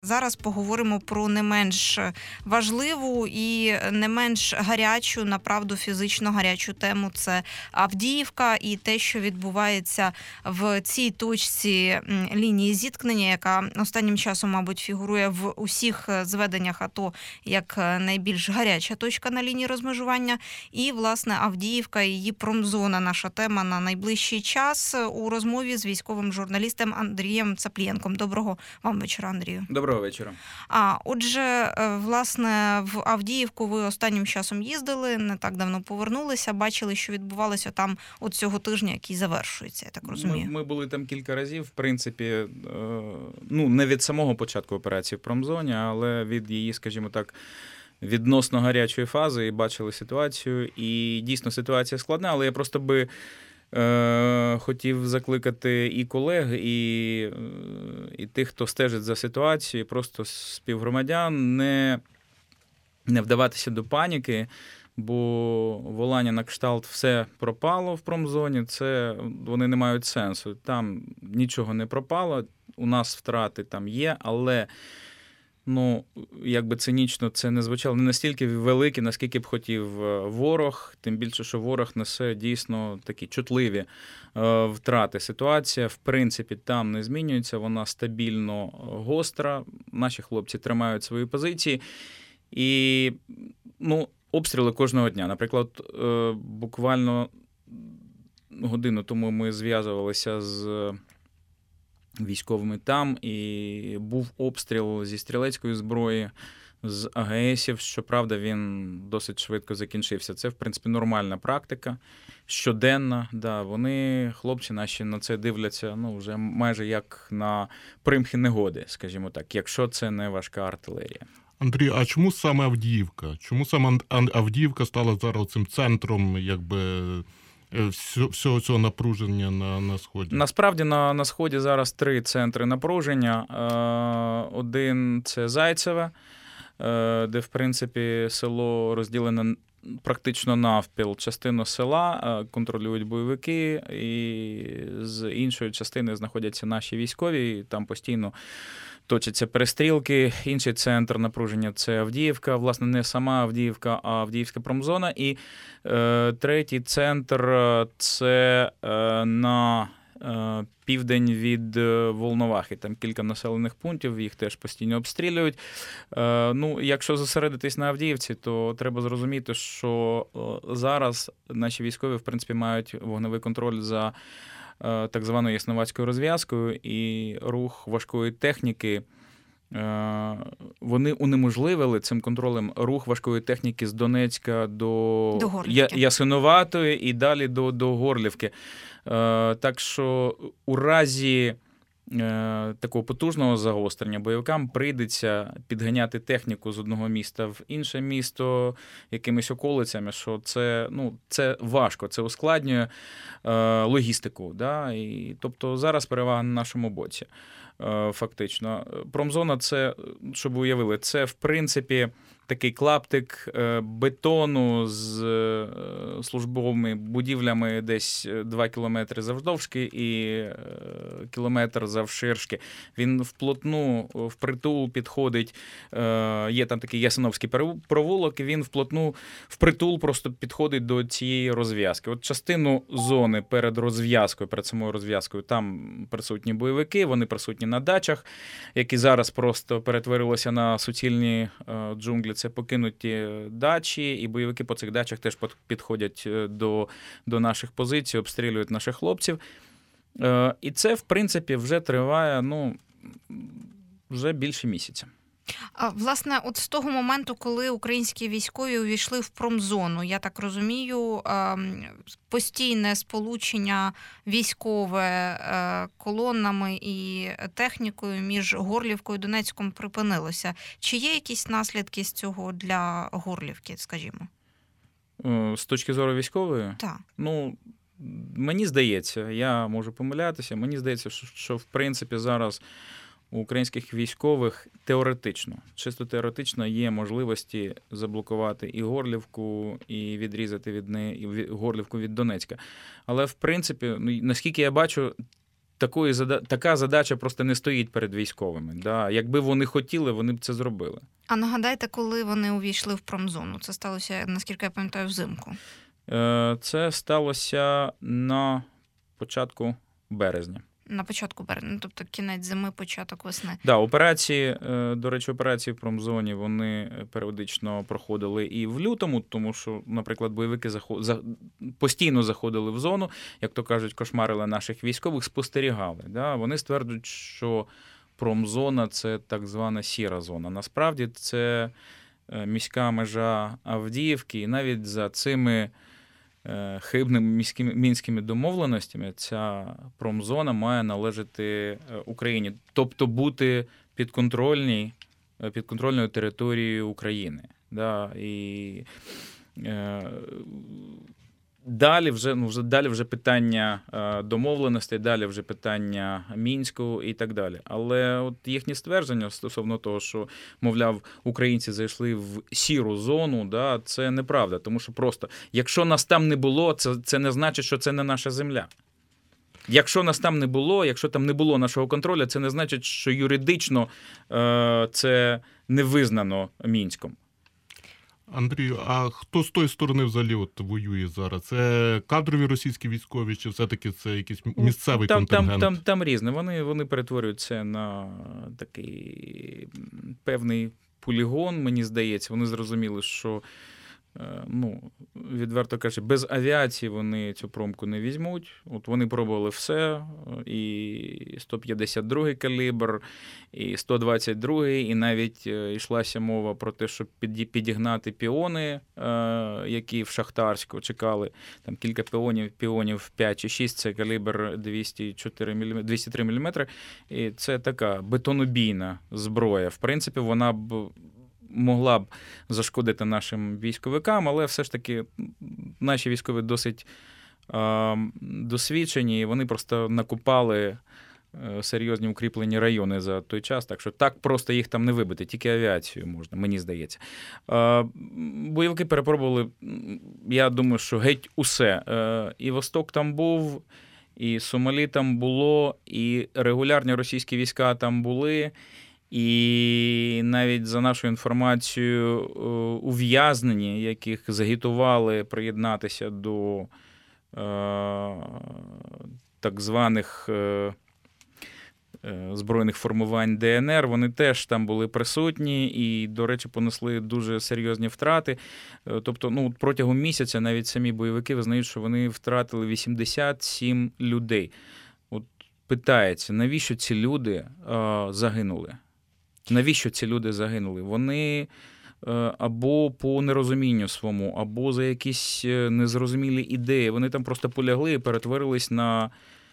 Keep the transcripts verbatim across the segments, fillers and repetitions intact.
Зараз поговоримо про не менш важливу і не менш гарячу, направду фізично гарячу тему – це Авдіївка і те, що відбувається в цій точці лінії зіткнення, яка останнім часом, мабуть, фігурує в усіх зведеннях АТО як найбільш гаряча точка на лінії розмежування. І, власне, Авдіївка і її промзона – наша тема на найближчий час у розмові з військовим журналістом Андрієм Цаплієнком. Доброго вам вечора, Андрію. Доброго вечора. А, отже, власне, в Авдіївку ви останнім часом їздили, не так давно повернулися, бачили, що відбувалося там от цього тижня, який завершується, я так розумію. Ми, ми були там кілька разів, в принципі, ну, не від самого початку операції в промзоні, але від її, скажімо так, відносно гарячої фази, і бачили ситуацію. І дійсно ситуація складна, але я просто би Е, хотів закликати і колег, і, і тих, хто стежить за ситуацією, просто співгромадян, не, не вдаватися до паніки, бо волання на кшталт «все пропало в промзоні», це вони не мають сенсу. Там нічого не пропало, у нас втрати там є, але ну, як би цинічно це не звучало, не настільки великі, наскільки б хотів ворог, тим більше, що ворог несе дійсно такі чутливі е, втрати. Ситуація, в принципі, там не змінюється, вона стабільно гостра, наші хлопці тримають свої позиції. І, ну, обстріли кожного дня. Наприклад, е, буквально годину тому ми зв'язувалися з військовими там, і був обстріл зі стрілецької зброї, з АГСів. Щоправда, він досить швидко закінчився. Це, в принципі, нормальна практика, щоденна. Да, вони, хлопці наші, на це дивляться, ну, вже майже як на примхи негоди, скажімо так, якщо це не важка артилерія. Андрій, а чому саме Авдіївка? Чому саме Авдіївка стала зараз цим центром, якби, всього цього напруження на, на Сході? Насправді на, на Сході зараз три центри напруження. Один – це Зайцеве, де, в принципі, село розділене практично навпіл. Частину села контролюють бойовики, і з іншої частини знаходяться наші військові, і там постійно точаться перестрілки. Інший центр напруження – це Авдіївка. Власне, не сама Авдіївка, а Авдіївська промзона. І е, третій центр – це е, на е, південь від Волновахи. Там кілька населених пунктів, їх теж постійно обстрілюють. Е, ну, якщо зосередитись на Авдіївці, то треба зрозуміти, що е, зараз наші військові, в принципі, мають вогневий контроль за так званою Ясновацькою розв'язкою, і рух важкої техніки, вони унеможливили цим контролем рух важкої техніки з Донецька до, до Ясиноватої і далі до, до Горлівки. Так що у разі такого потужного загострення бойовикам прийдеться підганяти техніку з одного міста в інше місто якимись околицями, що це, ну, це важко, це ускладнює е, логістику. Да? І, тобто зараз перевага на нашому боці, е, фактично. Промзона – це, щоб ви уявили, це, в принципі, такий клаптик бетону з службовими будівлями десь два кілометри завдовжки і кілометр завширшки. Він вплотну, впритул підходить, є там такий Ясиновський провулок, і він вплотну, впритул просто підходить до цієї розв'язки. От частину зони перед розв'язкою, перед самою розв'язкою, там присутні бойовики, вони присутні на дачах, які зараз просто перетворилися на суцільні джунглі. Це покинуті дачі, і бойовики по цих дачах теж підходять до, до наших позицій, обстрілюють наших хлопців. І це, в принципі, вже триває, ну, вже більше місяця. Власне, от з того моменту, коли українські військові увійшли в промзону, я так розумію, постійне сполучення військове колонами і технікою між Горлівкою і Донецьком припинилося. Чи є якісь наслідки з цього для Горлівки, скажімо? З точки зору військової? Так. Ну, мені здається, я можу помилятися, мені здається, що, що в принципі зараз у українських військових теоретично, чисто теоретично є можливості заблокувати і Горлівку, і відрізати від неї і Горлівку від Донецька. Але, в принципі, наскільки я бачу, такої така задача просто не стоїть перед військовими. Да? Якби вони хотіли, вони б це зробили. А нагадайте, коли вони увійшли в промзону? Це сталося, наскільки я пам'ятаю, взимку. Це сталося на початку березня. На початку березня, тобто кінець зими, початок весни. Да, операції, до речі, операції в промзоні, вони періодично проходили і в лютому, тому що, наприклад, бойовики заход... за... постійно заходили в зону, як то кажуть, кошмарили наших військових, спостерігали. Да? Вони стверджують, що промзона – це так звана сіра зона. Насправді це міська межа Авдіївки, і навіть за цими хибними міськими, мінськими домовленостями ця промзона має належати Україні, тобто бути підконтрольній, підконтрольною територією України. Да? І е, далі вже, ну, вже, далі вже питання домовленостей, далі вже питання Мінську і так далі. Але от їхні ствердження стосовно того, що, мовляв, українці зайшли в сіру зону, да, це неправда. Тому що просто, якщо нас там не було, це, це не значить, що це не наша земля. Якщо нас там не було, якщо там не було нашого контролю, це не значить, що юридично е, це не визнано Мінськом. Андрію, а хто з тої сторони взагалі от воює зараз? Це кадрові російські військові, чи все-таки це якийсь місцевий там, контингент? Там, там, там різне. Вони, вони перетворюють це на такий певний полігон, мені здається. Вони зрозуміли, що, ну, відверто кажучи, без авіації вони цю промку не візьмуть. От вони пробували все, і сто п'ятдесят другий калібр, і сто двадцять другий, і навіть йшлася мова про те, щоб підігнати піони, які в Шахтарську чекали. Там кілька піонів, піонів п'ять чи шість, це калібр двісті чотири міліметри, двісті три міліметри, і це така бетонобійна зброя. В принципі, вона б могла б зашкодити нашим військовикам, але все ж таки наші військові досить е, досвідчені, і вони просто накопали е, серйозні укріплені райони за той час, так що так просто їх там не вибити, тільки авіацією можна, мені здається. Е, бойовики перепробували, я думаю, що геть усе. Е, і Восток там був, і Сомалі там було, і регулярні російські війська там були. І навіть за нашою інформацією, ув'язнені, яких загітували приєднатися до е, так званих е, збройних формувань Де Ен Ер, вони теж там були присутні і, до речі, понесли дуже серйозні втрати. Тобто, ну, протягом місяця навіть самі бойовики визнають, що вони втратили вісімдесят сім людей. От питається, навіщо ці люди е, загинули? Навіщо ці люди загинули? Вони або по нерозумінню своєму, або за якісь незрозумілі ідеї. Вони там просто полягли і перетворились на,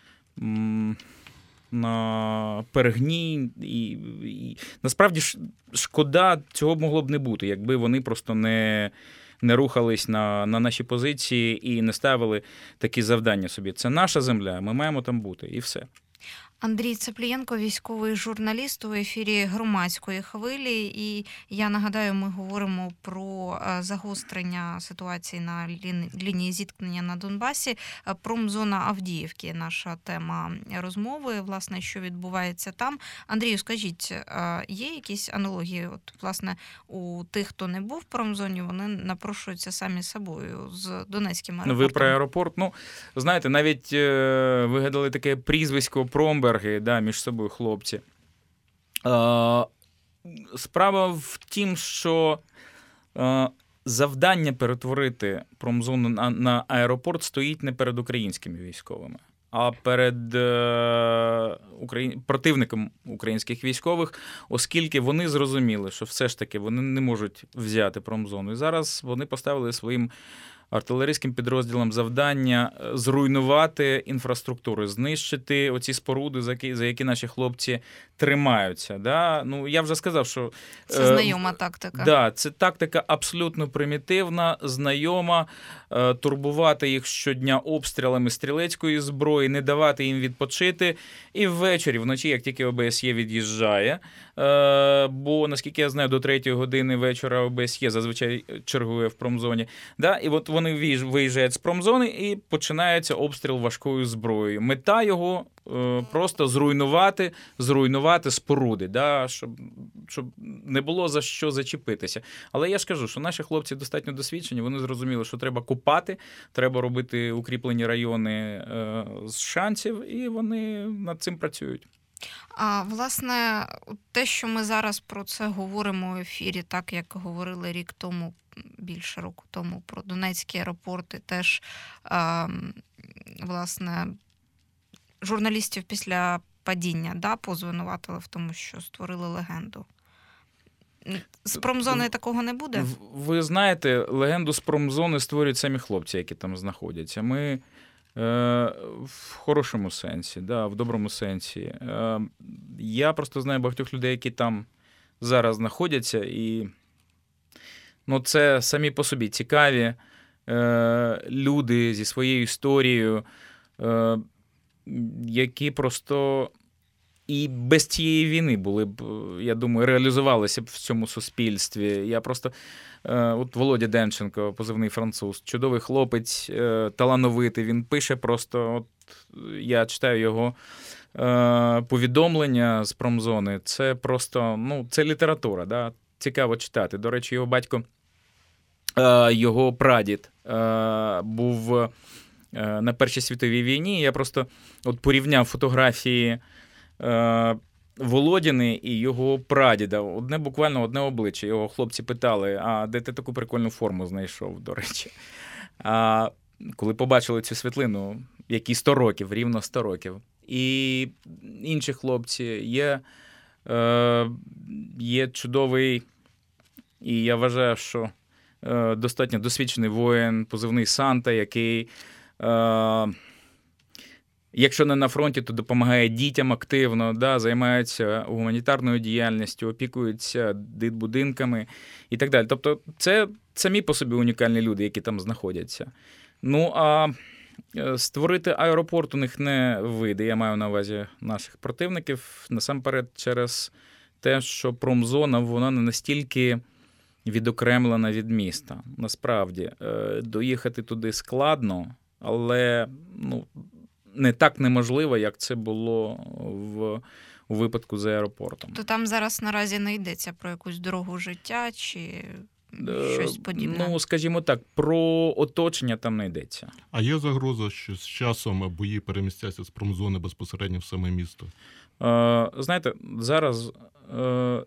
на перегній. І, і насправді шкода цього могло б не бути, якби вони просто не, не рухались на, на наші позиції і не ставили такі завдання собі. Це наша земля, ми маємо там бути, і все. Андрій Цеплієнко, військовий журналіст у ефірі Громадської хвилі. І я нагадаю, ми говоримо про загострення ситуації на лінії зіткнення на Донбасі. Промзона Авдіївки – наша тема розмови, власне, що відбувається там. Андрію, скажіть, є якісь аналогії? От, власне, у тих, хто не був в промзоні, вони напрошуються самі собою з Донецьким аеропортом. Ви про аеропорт? Ну, знаєте, навіть е, вигадали таке прізвисько Промберги, да, між собою хлопці. Е, справа в тім, що е, завдання перетворити промзону на, на аеропорт стоїть не перед українськими військовими, а перед е, Украї... противником українських військових, оскільки вони зрозуміли, що все ж таки вони не можуть взяти промзону. І зараз вони поставили своїм артилерійським підрозділам завдання зруйнувати інфраструктуру, знищити оці споруди, за які, за які наші хлопці тримаються. Да? Ну, я вже сказав, що... Це знайома тактика. Да, це тактика абсолютно примітивна, знайома, турбувати їх щодня обстрілами стрілецької зброї, не давати їм відпочити. І ввечері, вночі, як тільки О Б С Є від'їжджає, бо, наскільки я знаю, до третьої години вечора О Б С Є зазвичай чергує в промзоні, да? І от вони виїж- виїжджають з промзони і починається обстріл важкою зброєю. Мета його е, просто зруйнувати, зруйнувати споруди, да, щоб, щоб не було за що зачепитися. Але я ж кажу, що наші хлопці достатньо досвідчені, вони зрозуміли, що треба копати, треба робити укріплені райони е, з шансів, і вони над цим працюють. А власне, те, що ми зараз про це говоримо в ефірі, так як говорили рік тому, більше року тому, про Донецькі аеропорти, теж е, власне журналістів після падіння, да, позвинуватили в тому, що створили легенду. З промзони такого не буде? В- Ви знаєте, легенду з промзони створюють самі хлопці, які там знаходяться. Ми е, в хорошому сенсі, да, в доброму сенсі. Е, я просто знаю багатьох людей, які там зараз знаходяться, і ну, це самі по собі цікаві е, люди зі своєю історією, е, які просто і без цієї війни були б, я думаю, реалізувалися б в цьому суспільстві. Я просто, е, от Володя Демченко, позивний француз, чудовий хлопець, е, талановитий, він пише просто, от я читаю його е, повідомлення з промзони, це просто, ну, це література, да? Цікаво читати. До речі, його батько, е, його прадід е, був е, на Першій світовій війні, я просто от порівняв фотографії Володіни і його прадіда. Одне буквально одне обличчя. Його хлопці питали, а де ти таку прикольну форму знайшов, до речі. А коли побачили цю світлину, які сто років, рівно сто років. І інші хлопці, є, е, є чудовий, і я вважаю, що е, достатньо досвідчений воїн, позивний Санта, який е, якщо не на фронті, то допомагає дітям активно, да, займається гуманітарною діяльністю, опікується дитбудинками і так далі. Тобто це самі по собі унікальні люди, які там знаходяться. Ну, а створити аеропорт у них не вийде. Я маю на увазі наших противників. Насамперед через те, що промзона, вона не настільки відокремлена від міста. Насправді, доїхати туди складно, але, ну, не так неможливо, як це було в, у випадку з аеропортом. То там зараз наразі не йдеться про якусь дорогу життя чи щось подібне? Ну, скажімо так, про оточення там не йдеться. А є загроза, що з часом бої перемістяться з промзони безпосередньо в саме місто? Е, знаєте, зараз е,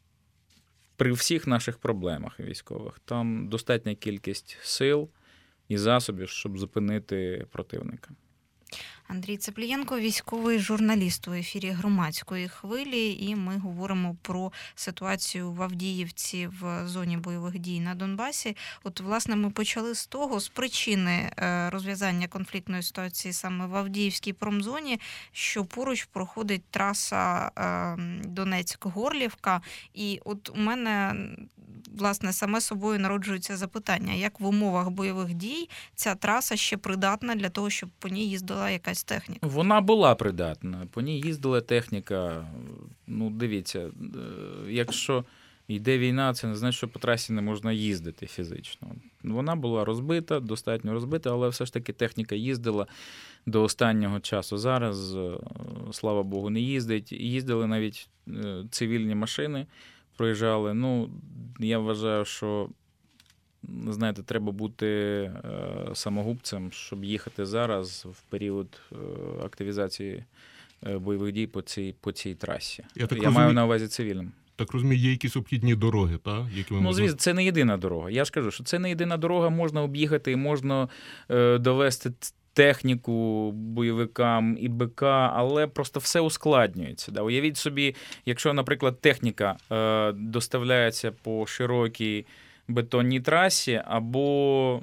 при всіх наших проблемах військових там достатня кількість сил і засобів, щоб зупинити противника. Андрій Цеплієнко, військовий журналіст у ефірі Громадської хвилі, і ми говоримо про ситуацію в Авдіївці в зоні бойових дій на Донбасі. От, власне, ми почали з того, з причини розв'язання конфліктної ситуації саме в Авдіївській промзоні, що поруч проходить траса Донецьк-Горлівка. І от у мене, власне, саме собою народжується запитання, як в умовах бойових дій ця траса ще придатна для того, щоб по ній їздила якась техніка? Вона була придатна, по ній їздила техніка. Ну, дивіться, якщо йде війна, це не значить, що по трасі не можна їздити фізично. Вона була розбита, достатньо розбита, але все ж таки техніка їздила до останнього часу. Зараз, слава Богу, не їздить. Їздили навіть цивільні машини, проїжджали. Ну, я вважаю, що, знаєте, треба бути е, самогубцем, щоб їхати зараз в період е, активізації е, бойових дій по цій, по цій трасі. Я, так Я розумію, маю на увазі цивільним. Так розумію, є якісь обхідні дороги, так? Які ви Ну, можна... звісно, це не єдина дорога. Я ж кажу, що це не єдина дорога, можна об'їхати, можна е, довести техніку бойовикам і БК, але просто все ускладнюється. Да? Уявіть собі, якщо, наприклад, техніка е, доставляється по широкій бетонній трасі, або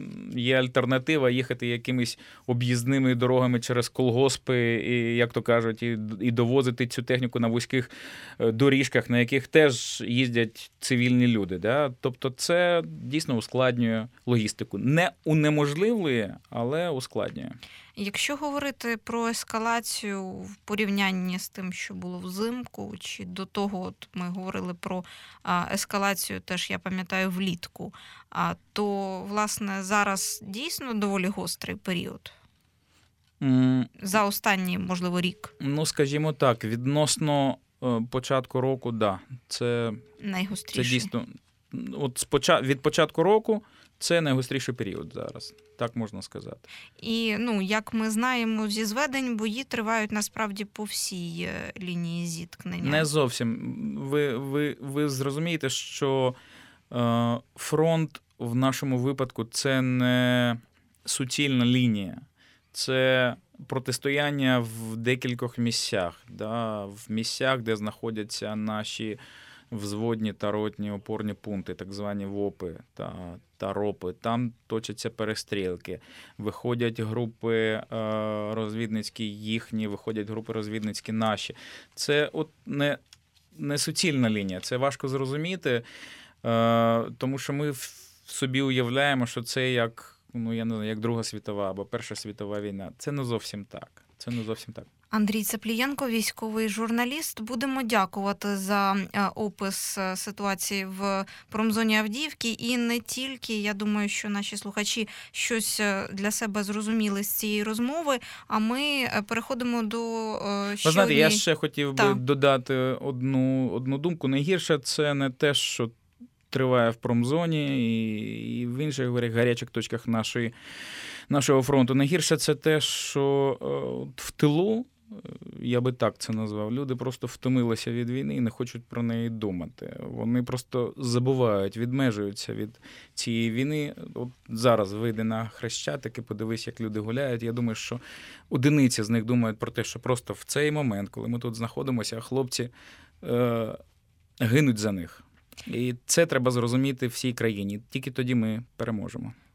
є альтернатива їхати якимись об'їзними дорогами через колгоспи, і, як то кажуть, і, і довозити цю техніку на вузьких доріжках, на яких теж їздять цивільні люди. Да? Тобто це дійсно ускладнює логістику. Не унеможливлює, але ускладнює. Якщо говорити про ескалацію в порівнянні з тим, що було взимку, чи до того, от ми говорили про ескалацію, теж я пам'ятаю, влітку, то, власне, власне, зараз дійсно доволі гострий період? М, За останній, можливо, рік Ну, скажімо так, відносно е, початку року, да, це, це найгостріший? дійсно. От спочат, від початку року це найгостріший період зараз, так можна сказати. І, ну, як ми знаємо зі зведень, бої тривають насправді по всій е, лінії зіткнення. Не зовсім. Ви, ви, ви зрозумієте, що е, фронт в нашому випадку це не суцільна лінія, це протистояння в декількох місцях, да, в місцях, де знаходяться наші взводні та ротні опорні пункти, так звані ВОПи та, та РОПи. Там точаться перестрілки. Виходять групи е, розвідницькі їхні, виходять групи розвідницькі наші. Це от не, не суцільна лінія, це важко зрозуміти, е, тому що ми в собі уявляємо, що це як, ну, я не знаю, як Друга світова або Перша світова війна. Це не зовсім так. Це не зовсім так. Андрій Цеплієнко, військовий журналіст. Будемо дякувати за е, опис е, ситуації в промзоні Авдіївки. І не тільки, я думаю, що наші слухачі щось е, для себе зрозуміли з цієї розмови, а ми е, переходимо до е, Ви знаєте, я щодні- ще хотів би Так. додати одну, одну думку. Найгірше це не те, що триває в промзоні і, і в інших говоря, гарячих точках нашої, нашого фронту. Найгірше це те, що е, от в тилу, е, я би так це назвав, люди просто втомилися від війни і не хочуть про неї думати. Вони просто забувають, відмежуються від цієї війни. От зараз вийди на Хрещатик і подивись, як люди гуляють. Я думаю, що одиниці з них думають про те, що просто в цей момент, коли ми тут знаходимося, хлопці е, гинуть за них. І це треба зрозуміти всій країні. Тільки тоді ми переможемо.